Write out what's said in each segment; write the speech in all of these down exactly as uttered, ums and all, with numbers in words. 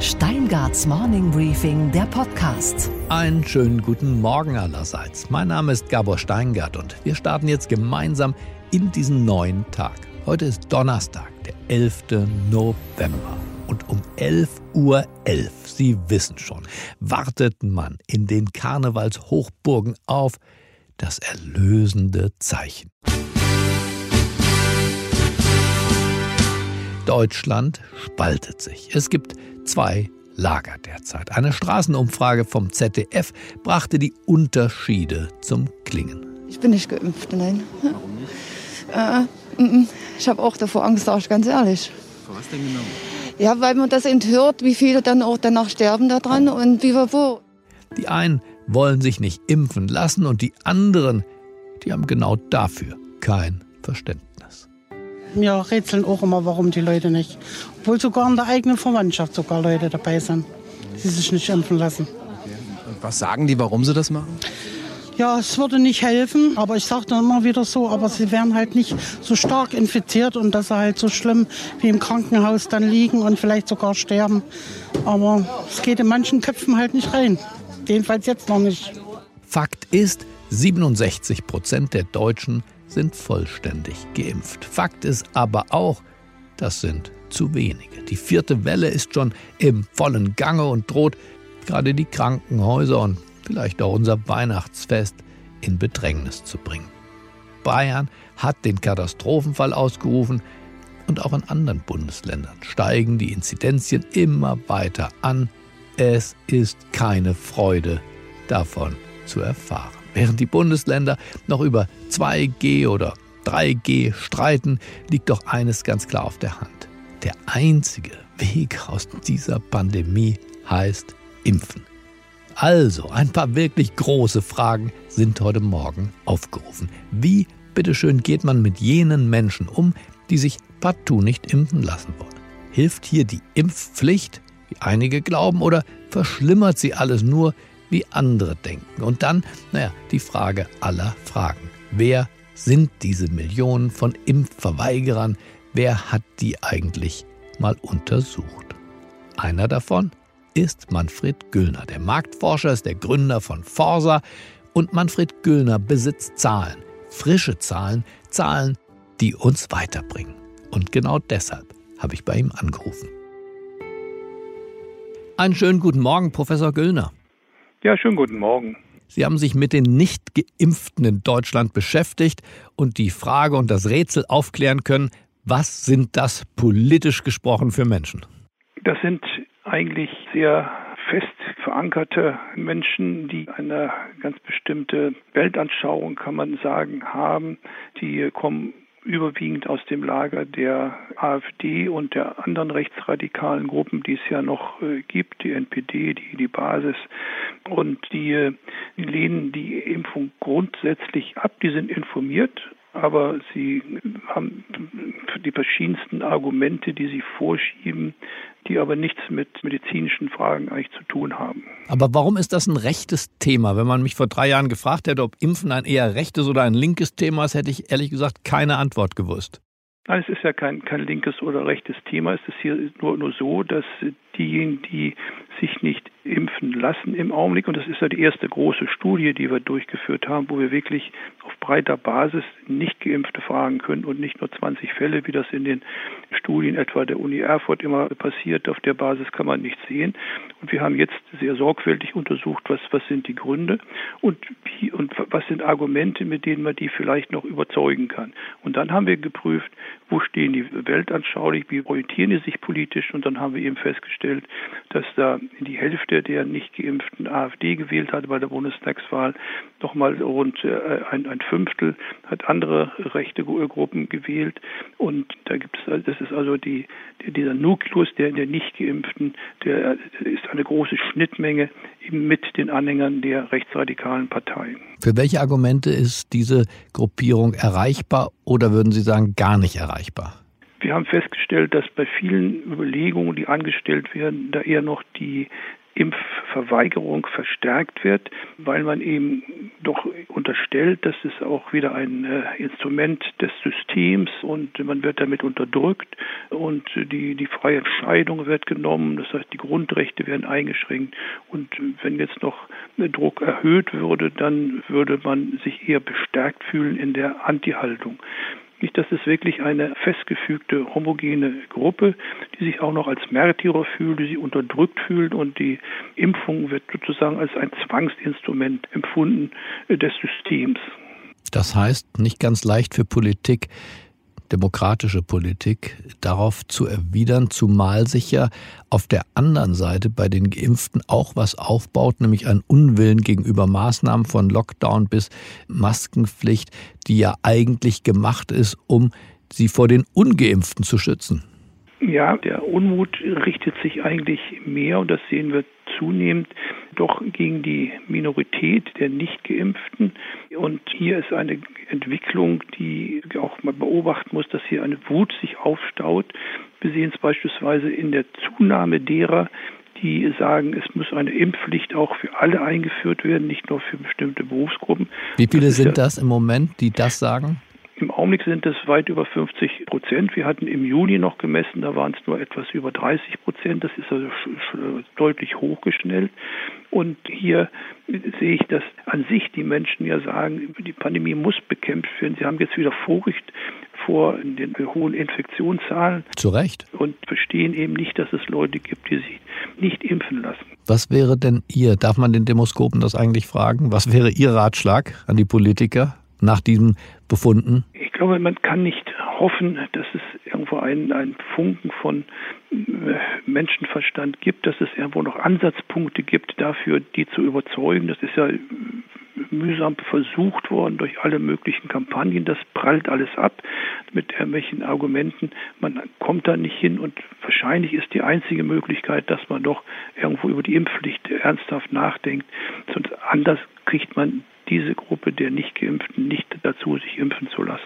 Steingarts Morning Briefing, der Podcast. Einen schönen guten Morgen allerseits. Mein Name ist Gabor Steingart und wir starten jetzt gemeinsam in diesen neuen Tag. Heute ist Donnerstag, der elfte November. Und um elf Uhr elf, Sie wissen schon, wartet man in den Karnevalshochburgen auf das erlösende Zeichen. Deutschland spaltet sich. Es gibt zwei Lager derzeit. Eine Straßenumfrage vom Z D F brachte die Unterschiede zum Klingen. Ich bin nicht geimpft, nein. Warum nicht? Äh, ich habe auch davor Angst, sage ich ganz ehrlich. Vor was denn genau? Ja, weil man das enthört, wie viele dann auch danach sterben daran und wie wir wo. Die einen wollen sich nicht impfen lassen und die anderen, die haben genau dafür kein Verständnis. Wir rätseln auch immer, warum die Leute nicht. Obwohl sogar in der eigenen Verwandtschaft sogar Leute dabei sind, die sich nicht impfen lassen. Okay. Und was sagen die, warum sie das machen? Ja, es würde nicht helfen, aber ich sage dann immer wieder so, aber sie werden halt nicht so stark infiziert und dass sie halt so schlimm wie im Krankenhaus dann liegen und vielleicht sogar sterben. Aber es geht in manchen Köpfen halt nicht rein. Jedenfalls jetzt noch nicht. Fakt ist, siebenundsechzig Prozent der Deutschen sind vollständig geimpft. Fakt ist aber auch, das sind zu wenige. Die vierte Welle ist schon im vollen Gange und droht gerade die Krankenhäuser und vielleicht auch unser Weihnachtsfest in Bedrängnis zu bringen. Bayern hat den Katastrophenfall ausgerufen und auch in anderen Bundesländern steigen die Inzidenzien immer weiter an. Es ist keine Freude, davon zu erfahren. Während die Bundesländer noch über zwei G oder drei G streiten, liegt doch eines ganz klar auf der Hand. Der einzige Weg aus dieser Pandemie heißt Impfen. Also, ein paar wirklich große Fragen sind heute Morgen aufgerufen. Wie, bitteschön, geht man mit jenen Menschen um, die sich partout nicht impfen lassen wollen? Hilft hier die Impfpflicht, wie einige glauben, oder verschlimmert sie alles nur, wie andere denken? Und dann, naja, die Frage aller Fragen. Wer sind diese Millionen von Impfverweigerern? Wer hat die eigentlich mal untersucht? Einer davon ist Manfred Güllner. Der Marktforscher ist der Gründer von Forsa und Manfred Güllner besitzt Zahlen, frische Zahlen, Zahlen, die uns weiterbringen. Und genau deshalb habe ich bei ihm angerufen. Einen schönen guten Morgen, Professor Güllner. Ja, schönen guten Morgen. Sie haben sich mit den Nicht-Geimpften in Deutschland beschäftigt und die Frage und das Rätsel aufklären können, was sind das politisch gesprochen für Menschen? Das sind eigentlich sehr fest verankerte Menschen, die eine ganz bestimmte Weltanschauung, kann man sagen, haben. Die kommen überwiegend aus dem Lager der AfD und der anderen rechtsradikalen Gruppen, die es ja noch äh, gibt, die N P D, die, die Basis. Und die, äh, die lehnen die Impfung grundsätzlich ab. Die sind informiert, aber sie haben die verschiedensten Argumente, die sie vorschieben, die aber nichts mit medizinischen Fragen eigentlich zu tun haben. Aber warum ist das ein rechtes Thema? Wenn man mich vor drei Jahren gefragt hätte, ob Impfen ein eher rechtes oder ein linkes Thema ist, hätte ich ehrlich gesagt keine Antwort gewusst. Nein, es ist ja kein, kein linkes oder rechtes Thema. Es ist hier nur, nur so, dass diejenigen, die sich nicht impfen lassen im Augenblick, und das ist ja die erste große Studie, die wir durchgeführt haben, wo wir wirklich auf breiter Basis nicht Geimpfte fragen können und nicht nur zwanzig Fälle, wie das in den Studien etwa der Uni Erfurt immer passiert. Auf der Basis kann man nichts sehen. Und wir haben jetzt sehr sorgfältig untersucht, was, was sind die Gründe und wie und was sind Argumente, mit denen man die vielleicht noch überzeugen kann. Und dann haben wir geprüft, wo stehen die weltanschaulich, wie orientieren die sich politisch, und dann haben wir eben festgestellt, dass da die Hälfte der nicht geimpften AfD gewählt hat bei der Bundestagswahl, nochmal rund äh, ein, ein Fünftel hat andere rechte Gruppen gewählt, und da gibt es, das ist also die, dieser Nukleus der, der nicht geimpften, der ist eine große Schnittmenge eben mit den Anhängern der rechtsradikalen Parteien. Für welche Argumente ist diese Gruppierung erreichbar oder würden Sie sagen gar nicht erreichbar? Wir haben festgestellt, dass bei vielen Überlegungen, die angestellt werden, da eher noch die Impfverweigerung verstärkt wird, weil man eben doch unterstellt, dass es auch wieder ein äh, Instrument des Systems und man wird damit unterdrückt und die, die freie Entscheidung wird genommen, das heißt die Grundrechte werden eingeschränkt und wenn jetzt noch der Druck erhöht würde, dann würde man sich eher bestärkt fühlen in der Anti-Haltung. Nicht, das ist wirklich eine festgefügte, homogene Gruppe, die sich auch noch als Märtyrer fühlt, die sich unterdrückt fühlt und die Impfung wird sozusagen als ein Zwangsinstrument empfunden des Systems. Das heißt, nicht ganz leicht für Politik, demokratische Politik, darauf zu erwidern, zumal sich ja auf der anderen Seite bei den Geimpften auch was aufbaut, nämlich ein Unwillen gegenüber Maßnahmen von Lockdown bis Maskenpflicht, die ja eigentlich gemacht ist, um sie vor den Ungeimpften zu schützen. Ja, der Unmut richtet sich eigentlich mehr, und das sehen wir zunehmend, doch gegen die Minorität der Nicht-Geimpften. Und hier ist eine Entwicklung, die auch mal beobachten muss, dass hier eine Wut sich aufstaut. Wir sehen es beispielsweise in der Zunahme derer, die sagen, es muss eine Impfpflicht auch für alle eingeführt werden, nicht nur für bestimmte Berufsgruppen. Wie viele das sind ja das im Moment, die das sagen? Im Augenblick sind es weit über fünfzig Prozent. Wir hatten im Juni noch gemessen, da waren es nur etwas über dreißig Prozent. Das ist also deutlich hochgeschnellt. Und hier sehe ich, dass an sich die Menschen ja sagen, die Pandemie muss bekämpft werden. Sie haben jetzt wieder Furcht vor den hohen Infektionszahlen. Zu Recht. Und verstehen eben nicht, dass es Leute gibt, die sich nicht impfen lassen. Was wäre denn Ihr, darf man den Demoskopen das eigentlich fragen, was wäre Ihr Ratschlag an die Politiker nach diesen Befunden? Ich glaube, man kann nicht hoffen, dass es irgendwo einen, einen Funken von Menschenverstand gibt, dass es irgendwo noch Ansatzpunkte gibt dafür, die zu überzeugen. Das ist ja mühsam versucht worden durch alle möglichen Kampagnen. Das prallt alles ab mit irgendwelchen Argumenten. Man kommt da nicht hin und wahrscheinlich ist die einzige Möglichkeit, dass man doch irgendwo über die Impfpflicht ernsthaft nachdenkt. Sonst anders kriegt man diese Gruppe der Nicht-Geimpften nicht dazu, sich impfen zu lassen.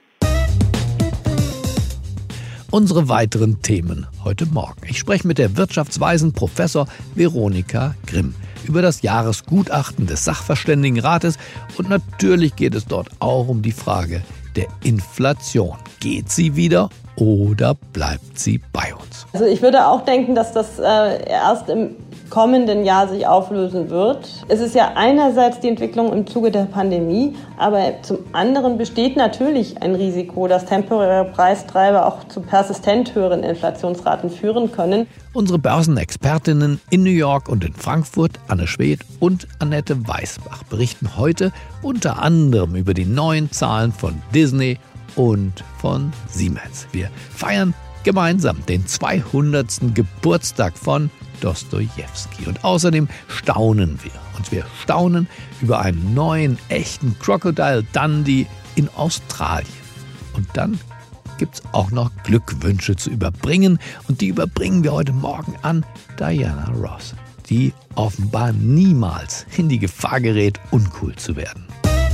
Unsere weiteren Themen heute Morgen. Ich spreche mit der wirtschaftsweisen Professor Veronika Grimm über das Jahresgutachten des Sachverständigenrates und natürlich geht es dort auch um die Frage der Inflation. Geht sie wieder oder bleibt sie bei uns? Also ich würde auch denken, dass das äh, erst im kommenden Jahr sich auflösen wird. Es ist ja einerseits die Entwicklung im Zuge der Pandemie, aber zum anderen besteht natürlich ein Risiko, dass temporäre Preistreiber auch zu persistent höheren Inflationsraten führen können. Unsere Börsenexpertinnen in New York und in Frankfurt, Anne Schwedt und Annette Weißbach, berichten heute unter anderem über die neuen Zahlen von Disney und von Siemens. Wir feiern gemeinsam den zweihundertsten Geburtstag von Dostojewski. Und außerdem staunen wir. Und wir staunen über einen neuen, echten Crocodile Dundee in Australien. Und dann gibt es auch noch Glückwünsche zu überbringen. Und die überbringen wir heute Morgen an Diana Ross, die offenbar niemals in die Gefahr gerät, uncool zu werden.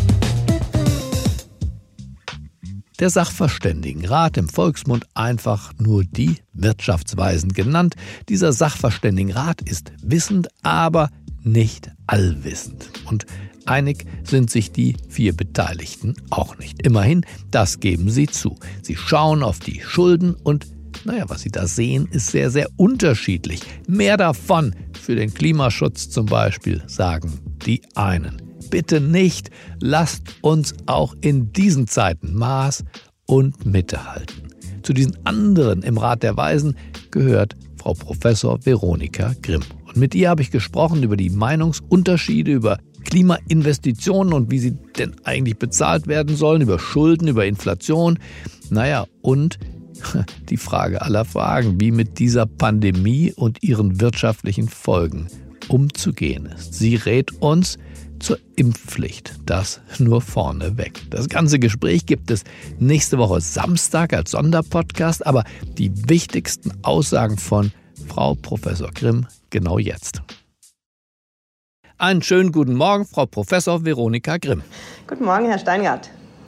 Der Sachverständigenrat, im Volksmund einfach nur die Wirtschaftsweisen genannt. Dieser Sachverständigenrat ist wissend, aber nicht allwissend. Und einig sind sich die vier Beteiligten auch nicht. Immerhin, das geben sie zu. Sie schauen auf die Schulden und, naja, was sie da sehen, ist sehr, sehr unterschiedlich. Mehr davon für den Klimaschutz zum Beispiel, sagen die einen. Bitte nicht, lasst uns auch in diesen Zeiten Maß und Mitte halten. Zu diesen anderen im Rat der Weisen gehört Frau Professor Veronika Grimm. Und mit ihr habe ich gesprochen über die Meinungsunterschiede, über Klimainvestitionen und wie sie denn eigentlich bezahlt werden sollen, über Schulden, über Inflation. Naja, und die Frage aller Fragen, wie mit dieser Pandemie und ihren wirtschaftlichen Folgen umzugehen ist. Sie rät uns zur Impfpflicht. Das nur vorneweg. Das ganze Gespräch gibt es nächste Woche Samstag als Sonderpodcast, aber die wichtigsten Aussagen von Frau Professor Grimm genau jetzt. Einen schönen guten Morgen, Frau Professor Veronika Grimm. Guten Morgen, Herr Steingart.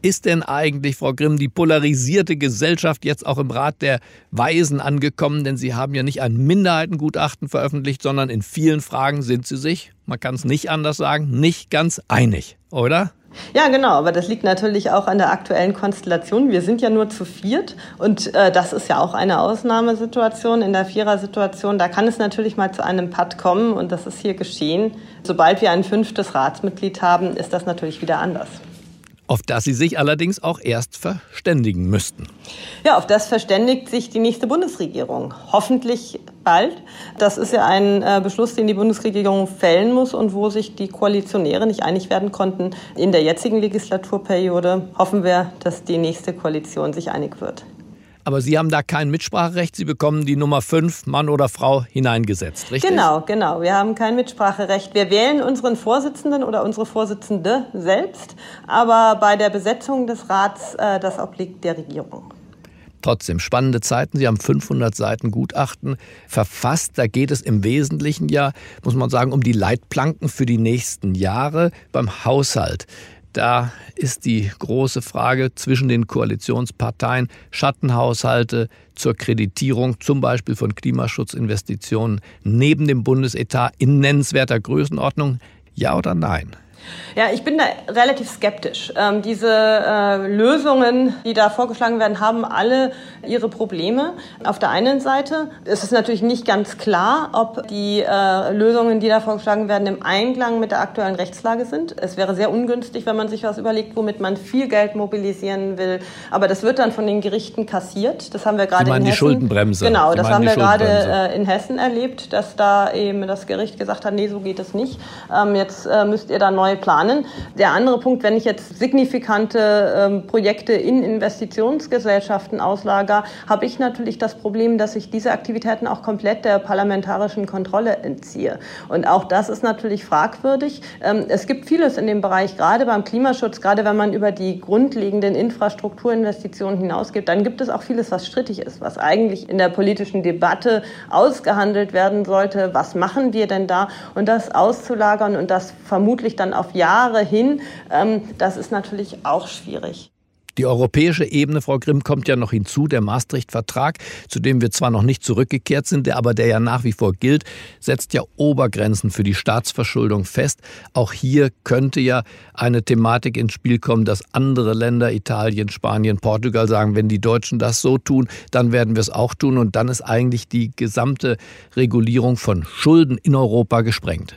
Ist denn eigentlich, Frau Grimm, die polarisierte Gesellschaft jetzt auch im Rat der Weisen angekommen? Denn Sie haben ja nicht ein Minderheitengutachten veröffentlicht, sondern in vielen Fragen sind Sie sich, man kann es nicht anders sagen, nicht ganz einig, oder? Ja, genau, aber das liegt natürlich auch an der aktuellen Konstellation. Wir sind ja nur zu viert und äh, das ist ja auch eine Ausnahmesituation. In der Vierersituation, da kann es natürlich mal zu einem Patt kommen und das ist hier geschehen. Sobald wir ein fünftes Ratsmitglied haben, ist das natürlich wieder anders. Auf das Sie sich allerdings auch erst verständigen müssten. Ja, auf das verständigt sich die nächste Bundesregierung. Hoffentlich bald. Das ist ja ein äh, Beschluss, den die Bundesregierung fällen muss und wo sich die Koalitionäre nicht einig werden konnten. In der jetzigen Legislaturperiode hoffen wir, dass die nächste Koalition sich einig wird. Aber Sie haben da kein Mitspracherecht. Sie bekommen die Nummer fünf, Mann oder Frau, hineingesetzt, richtig? Genau, genau. Wir haben kein Mitspracherecht. Wir wählen unseren Vorsitzenden oder unsere Vorsitzende selbst. Aber bei der Besetzung des Rats, äh, das obliegt der Regierung. Trotzdem spannende Zeiten. Sie haben fünfhundert Seiten Gutachten verfasst. Da geht es im Wesentlichen ja, muss man sagen, um die Leitplanken für die nächsten Jahre beim Haushalt. Da ist die große Frage zwischen den Koalitionsparteien, Schattenhaushalte zur Kreditierung, zum Beispiel von Klimaschutzinvestitionen neben dem Bundesetat in nennenswerter Größenordnung, ja oder nein? Ja, ich bin da relativ skeptisch. Ähm, diese äh, Lösungen, die da vorgeschlagen werden, haben alle ihre Probleme. Auf der einen Seite ist es natürlich nicht ganz klar, ob die äh, Lösungen, die da vorgeschlagen werden, im Einklang mit der aktuellen Rechtslage sind. Es wäre sehr ungünstig, wenn man sich was überlegt, womit man viel Geld mobilisieren will. Aber das wird dann von den Gerichten kassiert. Das haben wir gerade in Hessen. Die Schuldenbremse. Genau, Sie das haben wir gerade äh, in Hessen erlebt, dass da eben das Gericht gesagt hat, nee, so geht es nicht. Ähm, jetzt äh, müsst ihr da neu planen. Der andere Punkt, wenn ich jetzt signifikante ähm, Projekte in Investitionsgesellschaften auslager, habe ich natürlich das Problem, dass ich diese Aktivitäten auch komplett der parlamentarischen Kontrolle entziehe. Und auch das ist natürlich fragwürdig. Ähm, es gibt vieles in dem Bereich, gerade beim Klimaschutz, gerade wenn man über die grundlegenden Infrastrukturinvestitionen hinausgeht, dann gibt es auch vieles, was strittig ist, was eigentlich in der politischen Debatte ausgehandelt werden sollte. Was machen wir denn da? Und das auszulagern und das vermutlich dann auf Jahre hin, ähm, das ist natürlich auch schwierig. Die europäische Ebene, Frau Grimm, kommt ja noch hinzu. Der Maastricht-Vertrag, zu dem wir zwar noch nicht zurückgekehrt sind, der aber der ja nach wie vor gilt, setzt ja Obergrenzen für die Staatsverschuldung fest. Auch hier könnte ja eine Thematik ins Spiel kommen, dass andere Länder, Italien, Spanien, Portugal sagen, wenn die Deutschen das so tun, dann werden wir es auch tun. Und dann ist eigentlich die gesamte Regulierung von Schulden in Europa gesprengt.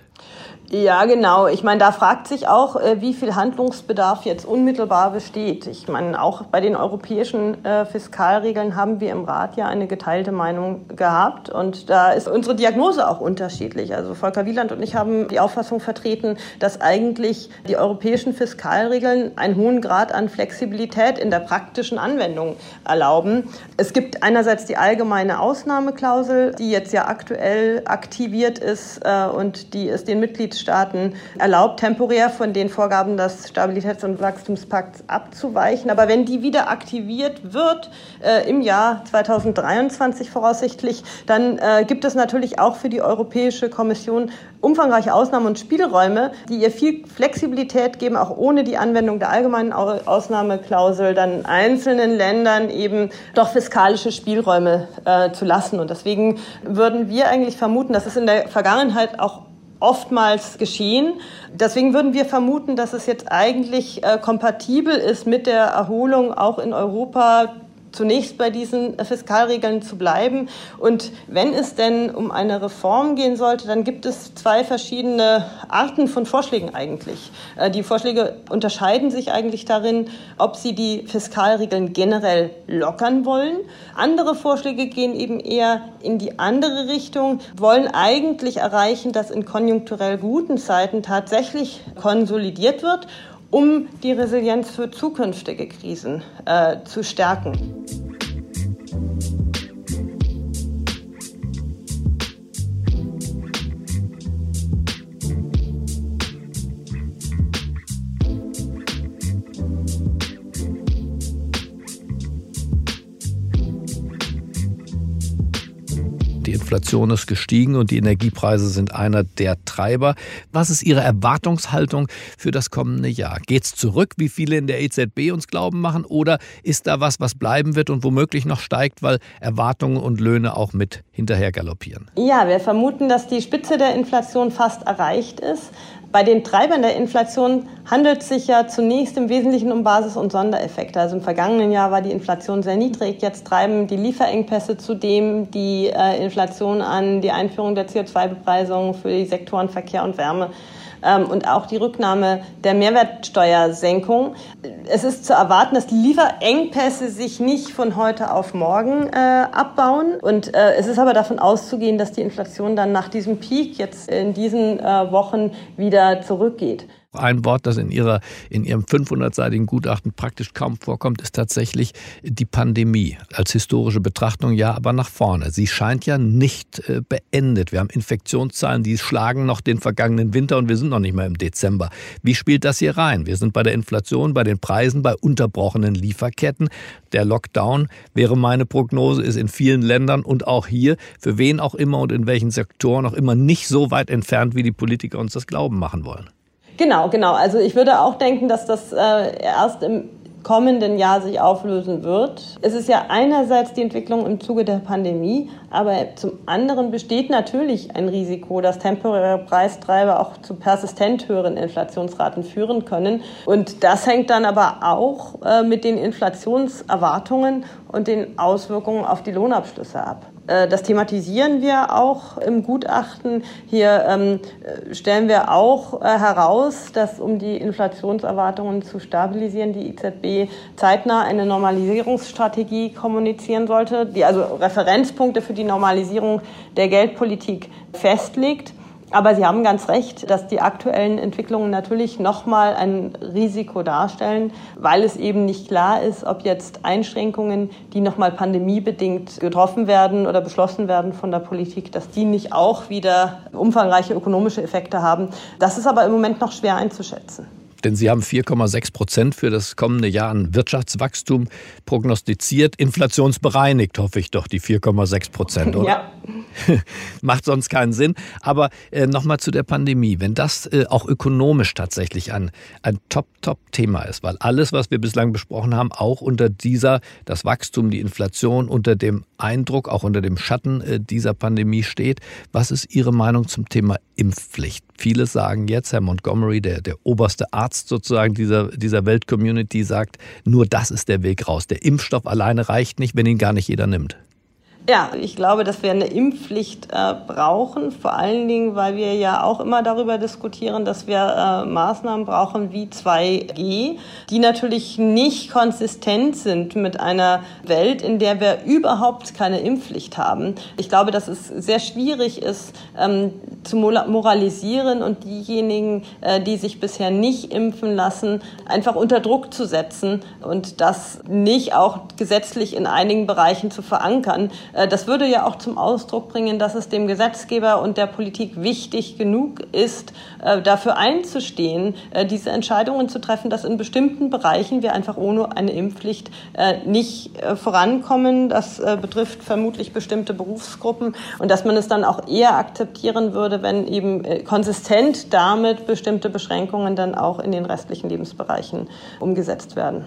Ja, genau. Ich meine, da fragt sich auch, wie viel Handlungsbedarf jetzt unmittelbar besteht. Ich meine, auch bei den europäischen äh, Fiskalregeln haben wir im Rat ja eine geteilte Meinung gehabt. Und da ist unsere Diagnose auch unterschiedlich. Also Volker Wieland und ich haben die Auffassung vertreten, dass eigentlich die europäischen Fiskalregeln einen hohen Grad an Flexibilität in der praktischen Anwendung erlauben. Es gibt einerseits die allgemeine Ausnahmeklausel, die jetzt ja aktuell aktiviert ist äh, und die es den Mitgliedstaaten Staaten erlaubt, temporär von den Vorgaben des Stabilitäts- und Wachstumspakts abzuweichen. Aber wenn die wieder aktiviert wird, äh, im Jahr zweitausenddreiundzwanzig voraussichtlich, dann äh, gibt es natürlich auch für die Europäische Kommission umfangreiche Ausnahmen und Spielräume, die ihr viel Flexibilität geben, auch ohne die Anwendung der allgemeinen Ausnahmeklausel, dann einzelnen Ländern eben doch fiskalische Spielräume äh, zu lassen. Und deswegen würden wir eigentlich vermuten, dass es in der Vergangenheit auch oftmals geschehen. Deswegen würden wir vermuten, dass es jetzt eigentlich äh, kompatibel ist mit der Erholung auch in Europa, zunächst bei diesen Fiskalregeln zu bleiben. Und wenn es denn um eine Reform gehen sollte, dann gibt es zwei verschiedene Arten von Vorschlägen eigentlich. Die Vorschläge unterscheiden sich eigentlich darin, ob sie die Fiskalregeln generell lockern wollen. Andere Vorschläge gehen eben eher in die andere Richtung, wollen eigentlich erreichen, dass in konjunkturell guten Zeiten tatsächlich konsolidiert wird, um die Resilienz für zukünftige Krisen äh, zu stärken. Die Inflation ist gestiegen und die Energiepreise sind einer der Treiber. Was ist Ihre Erwartungshaltung für das kommende Jahr? Geht es zurück, wie viele in der E Z B uns glauben machen, oder ist da was, was bleiben wird und womöglich noch steigt, weil Erwartungen und Löhne auch mit hinterher galoppieren? Ja, wir vermuten, dass die Spitze der Inflation fast erreicht ist. Bei den Treibern der Inflation handelt es sich ja zunächst im Wesentlichen um Basis- und Sondereffekte. Also im vergangenen Jahr war die Inflation sehr niedrig. Jetzt treiben die Lieferengpässe zudem die äh, Inflation an, die Einführung der C O zwei Bepreisung für die Sektoren Verkehr und Wärme. Und auch die Rücknahme der Mehrwertsteuersenkung. Es ist zu erwarten, dass die Lieferengpässe sich nicht von heute auf morgen äh, abbauen. Und äh, es ist aber davon auszugehen, dass die Inflation dann nach diesem Peak jetzt in diesen äh, Wochen wieder zurückgeht. Ein Wort, das in ihrer, in Ihrem fünfhundertseitigen Gutachten praktisch kaum vorkommt, ist tatsächlich die Pandemie. Als historische Betrachtung ja, aber nach vorne. Sie scheint ja nicht äh, beendet. Wir haben Infektionszahlen, die schlagen noch den vergangenen Winter und wir sind noch nicht mal im Dezember. Wie spielt das hier rein? Wir sind bei der Inflation, bei den Preisen, bei unterbrochenen Lieferketten. Der Lockdown, wäre meine Prognose, ist in vielen Ländern und auch hier, für wen auch immer und in welchen Sektoren auch immer, nicht so weit entfernt, wie die Politiker uns das glauben machen wollen. Genau, genau. Also ich würde auch denken, dass das äh, erst im kommenden Jahr sich auflösen wird. Es ist ja einerseits die Entwicklung im Zuge der Pandemie, aber zum anderen besteht natürlich ein Risiko, dass temporäre Preistreiber auch zu persistent höheren Inflationsraten führen können. Und das hängt dann aber auch äh, mit den Inflationserwartungen und den Auswirkungen auf die Lohnabschlüsse ab. Das thematisieren wir auch im Gutachten. Hier ähm, stellen wir auch äh, heraus, dass, um die Inflationserwartungen zu stabilisieren, die E Z B zeitnah eine Normalisierungsstrategie kommunizieren sollte, die also Referenzpunkte für die Normalisierung der Geldpolitik festlegt. Aber Sie haben ganz recht, dass die aktuellen Entwicklungen natürlich nochmal ein Risiko darstellen, weil es eben nicht klar ist, ob jetzt Einschränkungen, die nochmal pandemiebedingt getroffen werden oder beschlossen werden von der Politik, dass die nicht auch wieder umfangreiche ökonomische Effekte haben. Das ist aber im Moment noch schwer einzuschätzen. Denn Sie haben vier Komma sechs Prozent für das kommende Jahr an Wirtschaftswachstum prognostiziert. Inflationsbereinigt, hoffe ich doch, die vier Komma sechs Prozent, oder? Ja. Macht sonst keinen Sinn. Aber äh, nochmal zu der Pandemie. Wenn das äh, auch ökonomisch tatsächlich ein, ein Top-Top-Thema ist, weil alles, was wir bislang besprochen haben, auch unter dieser, das Wachstum, die Inflation, unter dem Eindruck, auch unter dem Schatten äh, dieser Pandemie steht. Was ist Ihre Meinung zum Thema Impfpflicht? Viele sagen jetzt, Herr Montgomery, der, der oberste Arzt sozusagen dieser, dieser Welt-Community, sagt, nur das ist der Weg raus. Der Impfstoff alleine reicht nicht, wenn ihn gar nicht jeder nimmt. Ja, ich glaube, dass wir eine Impfpflicht äh, brauchen, vor allen Dingen, weil wir ja auch immer darüber diskutieren, dass wir äh, Maßnahmen brauchen wie zwei G, die natürlich nicht konsistent sind mit einer Welt, in der wir überhaupt keine Impfpflicht haben. Ich glaube, dass es sehr schwierig ist, ähm, zu moralisieren und diejenigen, äh, die sich bisher nicht impfen lassen, einfach unter Druck zu setzen und das nicht auch gesetzlich in einigen Bereichen zu verankern. Das würde ja auch zum Ausdruck bringen, dass es dem Gesetzgeber und der Politik wichtig genug ist, dafür einzustehen, diese Entscheidungen zu treffen, dass in bestimmten Bereichen wir einfach ohne eine Impfpflicht nicht vorankommen. Das betrifft vermutlich bestimmte Berufsgruppen und dass man es dann auch eher akzeptieren würde, wenn eben konsistent damit bestimmte Beschränkungen dann auch in den restlichen Lebensbereichen umgesetzt werden.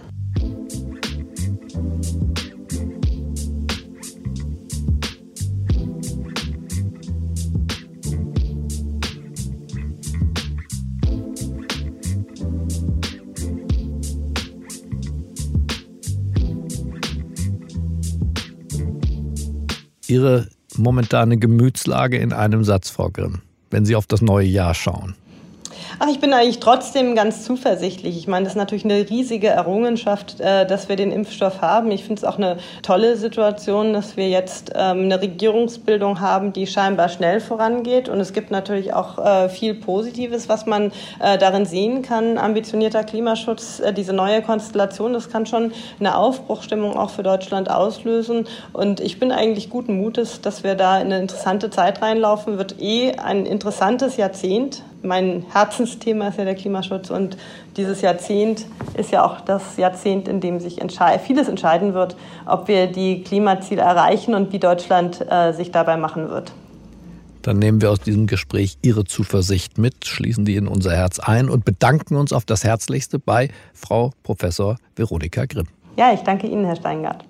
Ihre momentane Gemütslage in einem Satz, Frau Grimm, wenn Sie auf das neue Jahr schauen? Ach, ich bin eigentlich trotzdem ganz zuversichtlich. Ich meine, das ist natürlich eine riesige Errungenschaft, äh, dass wir den Impfstoff haben. Ich finde es auch eine tolle Situation, dass wir jetzt ähm, eine Regierungsbildung haben, die scheinbar schnell vorangeht. Und es gibt natürlich auch äh, viel Positives, was man äh, darin sehen kann. Ambitionierter Klimaschutz, äh, diese neue Konstellation, das kann schon eine Aufbruchstimmung auch für Deutschland auslösen. Und ich bin eigentlich guten Mutes, dass wir da in eine interessante Zeit reinlaufen. Wird eh ein interessantes Jahrzehnt. Mein Herzensthema ist ja der Klimaschutz und dieses Jahrzehnt ist ja auch das Jahrzehnt, in dem sich entschei- vieles entscheiden wird, ob wir die Klimaziele erreichen und wie Deutschland äh, sich dabei machen wird. Dann nehmen wir aus diesem Gespräch Ihre Zuversicht mit, schließen die in unser Herz ein und bedanken uns auf das Herzlichste bei Frau Professor Veronika Grimm. Ja, ich danke Ihnen, Herr Steingart.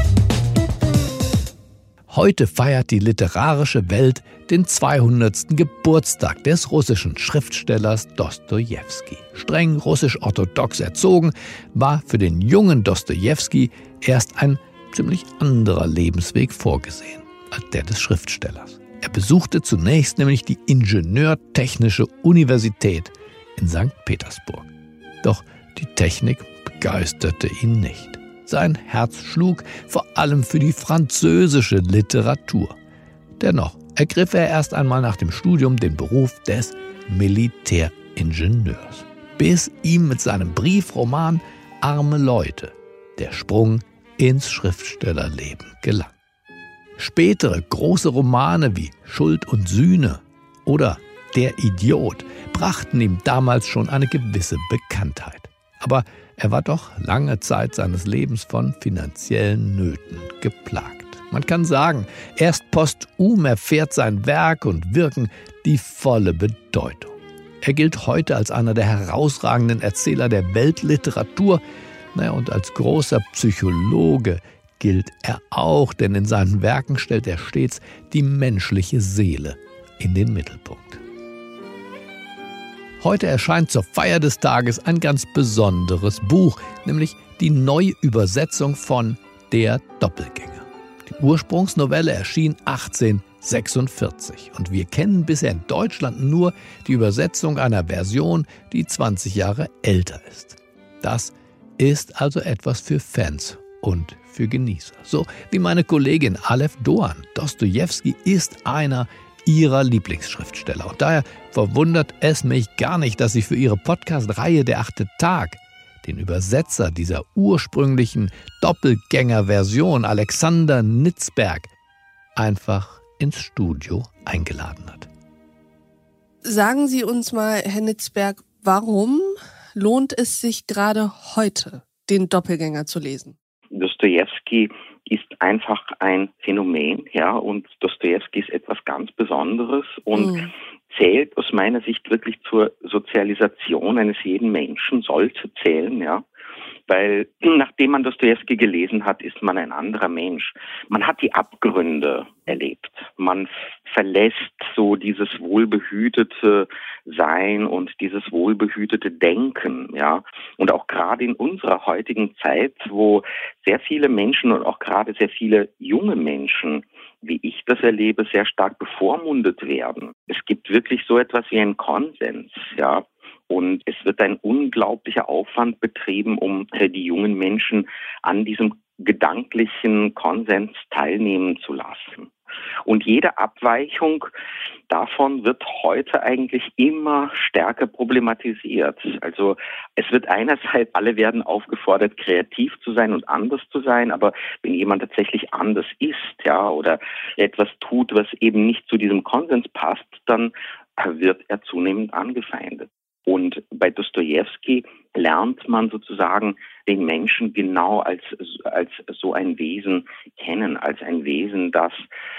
Heute feiert die literarische Welt den zweihundertsten Geburtstag des russischen Schriftstellers Dostojewski. Streng russisch-orthodox erzogen, war für den jungen Dostojewski erst ein ziemlich anderer Lebensweg vorgesehen als der des Schriftstellers. Er besuchte zunächst nämlich die Ingenieurtechnische Universität in Sankt Petersburg. Doch die Technik begeisterte ihn nicht. Sein Herz schlug vor allem für die französische Literatur. Dennoch ergriff er erst einmal nach dem Studium den Beruf des Militäringenieurs, bis ihm mit seinem Briefroman »Arme Leute« der Sprung ins Schriftstellerleben gelang. Spätere große Romane wie »Schuld und Sühne« oder »Der Idiot« brachten ihm damals schon eine gewisse Bekanntheit. Aber er war doch lange Zeit seines Lebens von finanziellen Nöten geplagt. Man kann sagen, erst posthum erfährt sein Werk und Wirken die volle Bedeutung. Er gilt heute als einer der herausragenden Erzähler der Weltliteratur. Naja, und als großer Psychologe gilt er auch, denn in seinen Werken stellt er stets die menschliche Seele in den Mittelpunkt. Heute erscheint zur Feier des Tages ein ganz besonderes Buch, nämlich die Neuübersetzung von »Der Doppelgänger«. Die Ursprungsnovelle erschien achtzehnhundertsechsundvierzig und wir kennen bisher in Deutschland nur die Übersetzung einer Version, die zwanzig Jahre älter ist. Das ist also etwas für Fans und für Genießer. So wie meine Kollegin Aleph Doan. Dostojewski ist einer ihrer Lieblingsschriftsteller. Und daher verwundert es mich gar nicht, dass sie für ihre Podcast-Reihe »Der achte Tag« den Übersetzer dieser ursprünglichen Doppelgänger-Version, Alexander Nitzberg, einfach ins Studio eingeladen hat. Sagen Sie uns mal, Herr Nitzberg, warum lohnt es sich gerade heute, den Doppelgänger zu lesen? Dostojewski ist einfach ein Phänomen, ja, und Dostojewski ist etwas ganz Besonderes und mhm. zählt aus meiner Sicht wirklich zur Sozialisation eines jeden Menschen, soll zu zählen, ja. Weil nachdem man Dostojewski gelesen hat, ist man ein anderer Mensch. Man hat die Abgründe erlebt. Man verlässt so dieses wohlbehütete Sein und dieses wohlbehütete Denken, ja. Und auch gerade in unserer heutigen Zeit, wo sehr viele Menschen und auch gerade sehr viele junge Menschen, wie ich das erlebe, sehr stark bevormundet werden. Es gibt wirklich so etwas wie einen Konsens, ja. Und es wird ein unglaublicher Aufwand betrieben, um die jungen Menschen an diesem gedanklichen Konsens teilnehmen zu lassen. Und jede Abweichung davon wird heute eigentlich immer stärker problematisiert. Also es wird einerseits, alle werden aufgefordert, kreativ zu sein und anders zu sein, aber wenn jemand tatsächlich anders ist, ja, oder etwas tut, was eben nicht zu diesem Konsens passt, dann wird er zunehmend angefeindet. Und bei Dostojewski lernt man sozusagen den Menschen genau als, als so ein Wesen kennen, als ein Wesen, das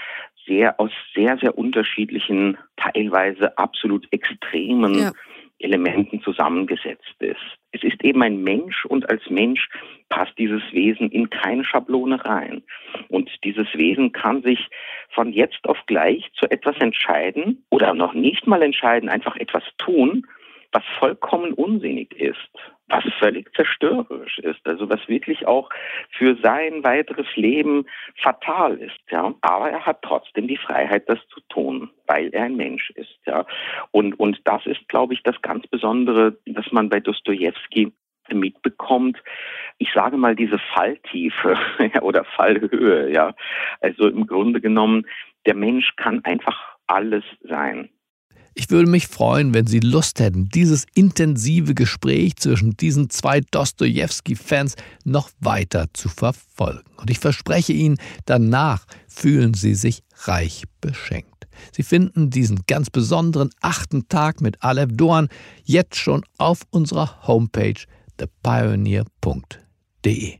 sehr aus sehr, sehr unterschiedlichen, teilweise absolut extremen ja. Elementen zusammengesetzt ist. Es ist eben ein Mensch und als Mensch passt dieses Wesen in keine Schablone rein. Und dieses Wesen kann sich von jetzt auf gleich zu etwas entscheiden oder noch nicht mal entscheiden, einfach etwas tun, was vollkommen unsinnig ist, was völlig zerstörerisch ist, also was wirklich auch für sein weiteres Leben fatal ist, ja. Aber er hat trotzdem die Freiheit, das zu tun, weil er ein Mensch ist, ja. Und, und das ist, glaube ich, das ganz Besondere, dass man bei Dostojewski mitbekommt. Ich sage mal diese Falltiefe oder Fallhöhe, ja. Also im Grunde genommen, der Mensch kann einfach alles sein. Ich würde mich freuen, wenn Sie Lust hätten, dieses intensive Gespräch zwischen diesen zwei Dostojewski-Fans noch weiter zu verfolgen. Und ich verspreche Ihnen, danach fühlen Sie sich reich beschenkt. Sie finden diesen ganz besonderen achten Tag mit Aleph Doan jetzt schon auf unserer Homepage the pioneer punkt de.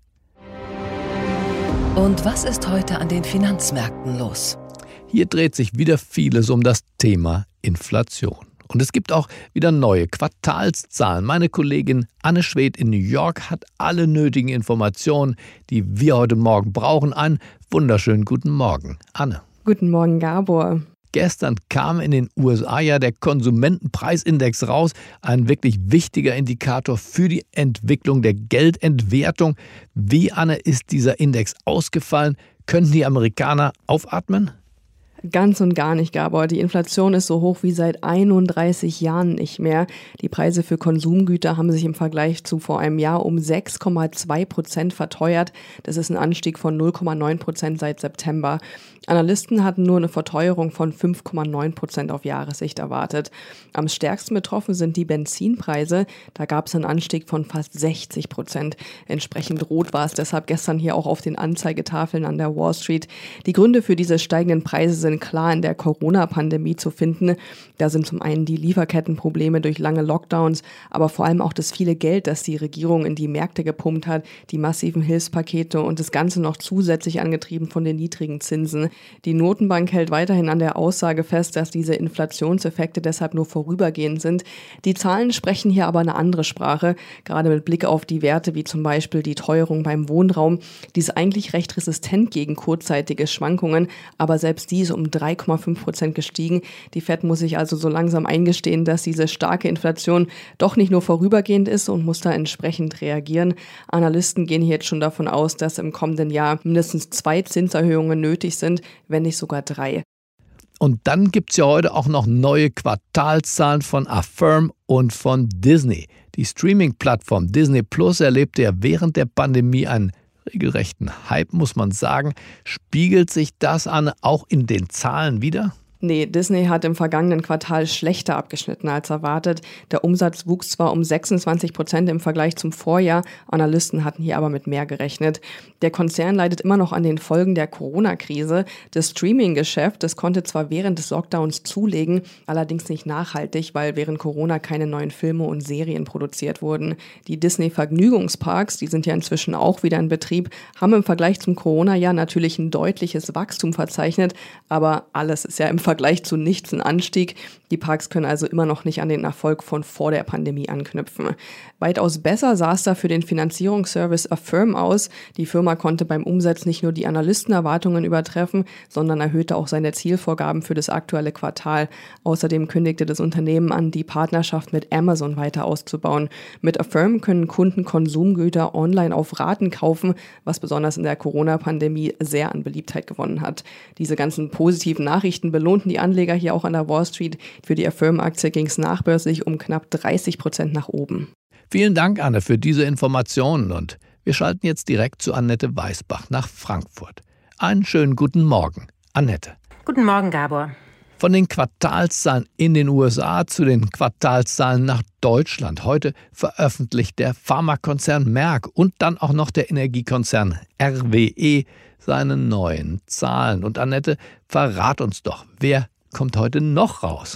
Und was ist heute an den Finanzmärkten los? Hier dreht sich wieder vieles um das Thema Inflation. Und es gibt auch wieder neue Quartalszahlen. Meine Kollegin Anne Schwedt in New York hat alle nötigen Informationen, die wir heute Morgen brauchen. Einen wunderschönen guten Morgen, Anne. Guten Morgen, Gabor. Gestern kam in den U S A ja der Konsumentenpreisindex raus, ein wirklich wichtiger Indikator für die Entwicklung der Geldentwertung. Wie, Anne, ist dieser Index ausgefallen? Könnten die Amerikaner aufatmen? Ganz und gar nicht, Gabor. Die Inflation ist so hoch wie seit einunddreißig Jahren nicht mehr. Die Preise für Konsumgüter haben sich im Vergleich zu vor einem Jahr um sechs Komma zwei Prozent verteuert. Das ist ein Anstieg von null Komma neun Prozent seit September. Analysten hatten nur eine Verteuerung von fünf Komma neun Prozent auf Jahressicht erwartet. Am stärksten betroffen sind die Benzinpreise. Da gab es einen Anstieg von fast sechzig Prozent. Entsprechend rot war es deshalb gestern hier auch auf den Anzeigetafeln an der Wall Street. Die Gründe für diese steigenden Preise sind klar in der Corona-Pandemie zu finden. Da sind zum einen die Lieferkettenprobleme durch lange Lockdowns, aber vor allem auch das viele Geld, das die Regierung in die Märkte gepumpt hat, die massiven Hilfspakete und das Ganze noch zusätzlich angetrieben von den niedrigen Zinsen. Die Notenbank hält weiterhin an der Aussage fest, dass diese Inflationseffekte deshalb nur vorübergehend sind. Die Zahlen sprechen hier aber eine andere Sprache, gerade mit Blick auf die Werte wie zum Beispiel die Teuerung beim Wohnraum. Die ist eigentlich recht resistent gegen kurzzeitige Schwankungen, aber selbst die ist um drei Komma fünf Prozent gestiegen. Die Fed muss sich also so langsam eingestehen, dass diese starke Inflation doch nicht nur vorübergehend ist und muss da entsprechend reagieren. Analysten gehen hier jetzt schon davon aus, dass im kommenden Jahr mindestens zwei Zinserhöhungen nötig sind, wenn nicht sogar drei. Und dann gibt es ja heute auch noch neue Quartalszahlen von Affirm und von Disney. Die Streaming-Plattform Disney Plus erlebte ja während der Pandemie einen regelrechten Hype, muss man sagen. Spiegelt sich das, Anne, auch in den Zahlen wider? Nee, Disney hat im vergangenen Quartal schlechter abgeschnitten als erwartet. Der Umsatz wuchs zwar um sechsundzwanzig Prozent im Vergleich zum Vorjahr, Analysten hatten hier aber mit mehr gerechnet. Der Konzern leidet immer noch an den Folgen der Corona-Krise. Das Streaming-Geschäft, das konnte zwar während des Lockdowns zulegen, allerdings nicht nachhaltig, weil während Corona keine neuen Filme und Serien produziert wurden. Die Disney-Vergnügungsparks, die sind ja inzwischen auch wieder in Betrieb, haben im Vergleich zum Corona-Jahr natürlich ein deutliches Wachstum verzeichnet, aber alles ist ja im Vergleich zu nichts ein Anstieg. Die Parks können also immer noch nicht an den Erfolg von vor der Pandemie anknüpfen. Weitaus besser sah es da für den Finanzierungsservice Affirm aus. Die Firma konnte beim Umsatz nicht nur die Analystenerwartungen übertreffen, sondern erhöhte auch seine Zielvorgaben für das aktuelle Quartal. Außerdem kündigte das Unternehmen an, die Partnerschaft mit Amazon weiter auszubauen. Mit Affirm können Kunden Konsumgüter online auf Raten kaufen, was besonders in der Corona-Pandemie sehr an Beliebtheit gewonnen hat. Diese ganzen positiven Nachrichten belohnten die Anleger hier auch an der Wall Street. Für die Affirm-Aktie ging es nachbörslich um knapp dreißig Prozent nach oben. Vielen Dank, Anne, für diese Informationen. Und wir schalten jetzt direkt zu Annette Weißbach nach Frankfurt. Einen schönen guten Morgen, Annette. Guten Morgen, Gabor. Von den Quartalszahlen in den U S A zu den Quartalszahlen nach Deutschland. Heute veröffentlicht der Pharmakonzern Merck und dann auch noch der Energiekonzern R W E seine neuen Zahlen. Und Annette, verrat uns doch, wer kommt heute noch raus?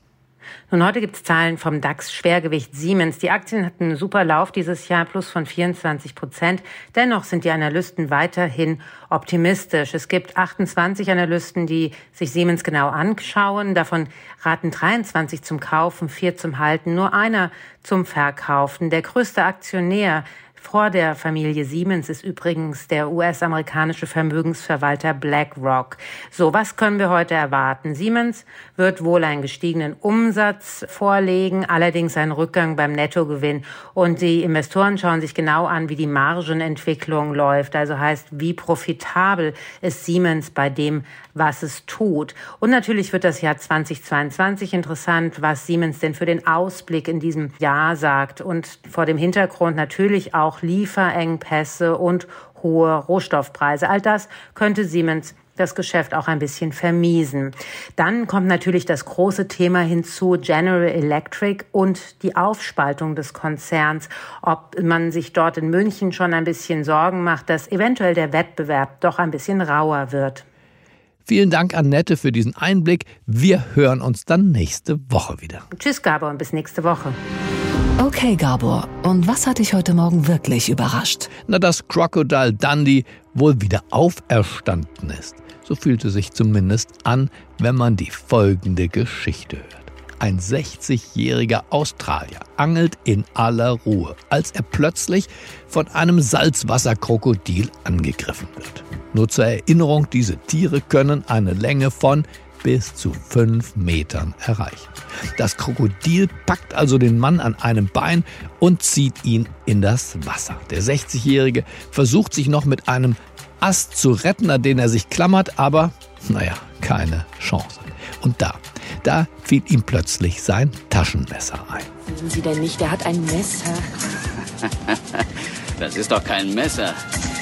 Nun, heute gibt es Zahlen vom DAX-Schwergewicht Siemens. Die Aktien hatten einen super Lauf dieses Jahr, plus von vierundzwanzig Prozent. Dennoch sind die Analysten weiterhin optimistisch. Es gibt achtundzwanzig Analysten, die sich Siemens genau anschauen. Davon raten dreiundzwanzig zum Kaufen, vier zum Halten, nur einer zum Verkaufen. Der größte Aktionär vor der Familie Siemens ist übrigens der U S-amerikanische Vermögensverwalter BlackRock. So, was können wir heute erwarten? Siemens wird wohl einen gestiegenen Umsatz vorlegen, allerdings einen Rückgang beim Nettogewinn. Und die Investoren schauen sich genau an, wie die Margenentwicklung läuft. Also heißt, wie profitabel ist Siemens bei dem, was es tut. Und natürlich wird das Jahr zweitausendzweiundzwanzig interessant, was Siemens denn für den Ausblick in diesem Jahr sagt. Und vor dem Hintergrund natürlich auch Lieferengpässe und hohe Rohstoffpreise. All das könnte Siemens das Geschäft auch ein bisschen vermiesen. Dann kommt natürlich das große Thema hinzu, General Electric und die Aufspaltung des Konzerns. Ob man sich dort in München schon ein bisschen Sorgen macht, dass eventuell der Wettbewerb doch ein bisschen rauer wird. Vielen Dank, Annette, für diesen Einblick. Wir hören uns dann nächste Woche wieder. Tschüss, Gabor, und bis nächste Woche. Okay, Gabor, und was hat dich heute Morgen wirklich überrascht? Na, dass Crocodile Dundee wohl wieder auferstanden ist. So fühlte sich zumindest an, wenn man die folgende Geschichte hört. Ein sechzigjähriger Australier angelt in aller Ruhe, als er plötzlich von einem Salzwasserkrokodil angegriffen wird. Nur zur Erinnerung, diese Tiere können eine Länge von bis zu fünf Metern erreichen. Das Krokodil packt also den Mann an einem Bein und zieht ihn in das Wasser. Der sechzigjährige versucht sich noch mit einem Ast zu retten, an den er sich klammert, aber naja, keine Chance. Und da, da fiel ihm plötzlich sein Taschenmesser ein. Wissen Sie denn nicht, er hat ein Messer? Das ist doch kein Messer.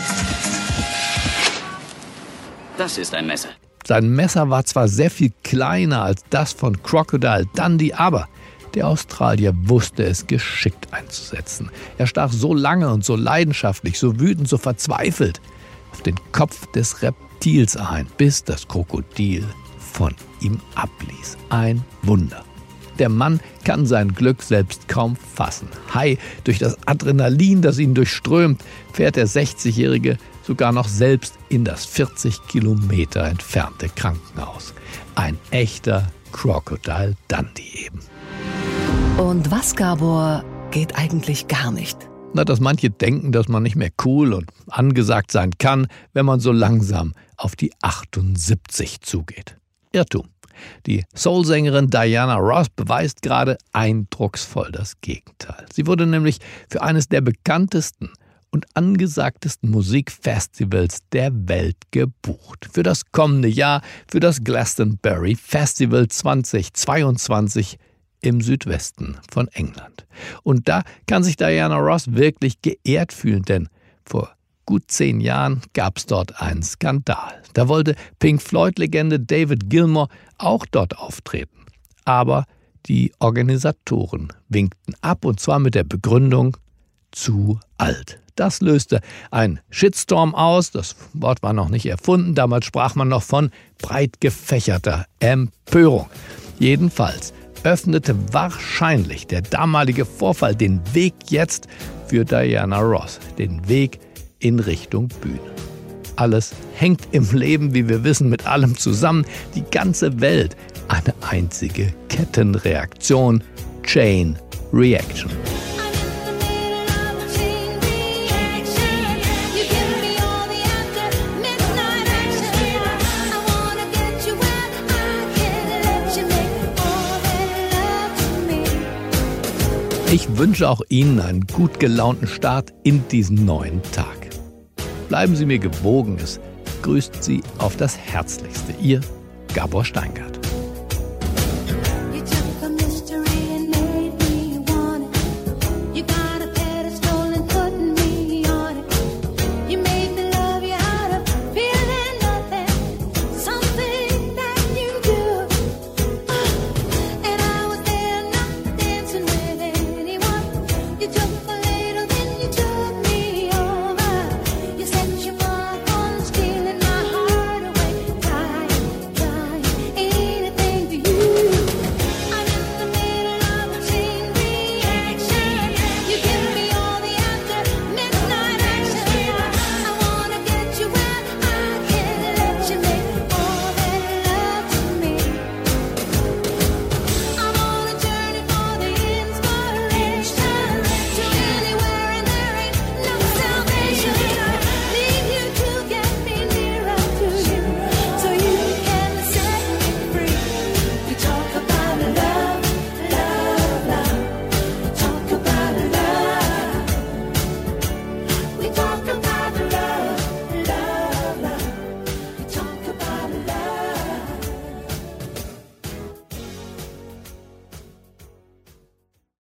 Das ist ein Messer. Sein Messer war zwar sehr viel kleiner als das von Crocodile Dundee, aber der Australier wusste es geschickt einzusetzen. Er stach so lange und so leidenschaftlich, so wütend, so verzweifelt auf den Kopf des Reptils ein, bis das Krokodil von ihm abließ. Ein Wunder. Der Mann kann sein Glück selbst kaum fassen. High durch das Adrenalin, das ihn durchströmt, fährt der sechzigjährige sogar noch selbst in das vierzig Kilometer entfernte Krankenhaus. Ein echter Crocodile Dundee eben. Und was, Gabor, geht eigentlich gar nicht? Na, dass manche denken, dass man nicht mehr cool und angesagt sein kann, wenn man so langsam auf die achtundsiebzig zugeht. Irrtum. Die Soul-Sängerin Diana Ross beweist gerade eindrucksvoll das Gegenteil. Sie wurde nämlich für eines der bekanntesten und angesagtesten Musikfestivals der Welt gebucht. Für das kommende Jahr, für das Glastonbury Festival zweitausendzweiundzwanzig im Südwesten von England. Und da kann sich Diana Ross wirklich geehrt fühlen, denn vor gut zehn Jahren gab es dort einen Skandal. Da wollte Pink Floyd-Legende David Gilmour auch dort auftreten. Aber die Organisatoren winkten ab, und zwar mit der Begründung, zu alt. Das löste einen Shitstorm aus, das Wort war noch nicht erfunden, damals sprach man noch von breit gefächerter Empörung. Jedenfalls öffnete wahrscheinlich der damalige Vorfall den Weg jetzt für Diana Ross, den Weg in Richtung Bühne. Alles hängt im Leben, wie wir wissen, mit allem zusammen. Die ganze Welt eine einzige Kettenreaktion, Chain Reaction. Ich wünsche auch Ihnen einen gut gelaunten Start in diesen neuen Tag. Bleiben Sie mir gewogen, es grüßt Sie auf das Herzlichste. Ihr Gabor Steingart.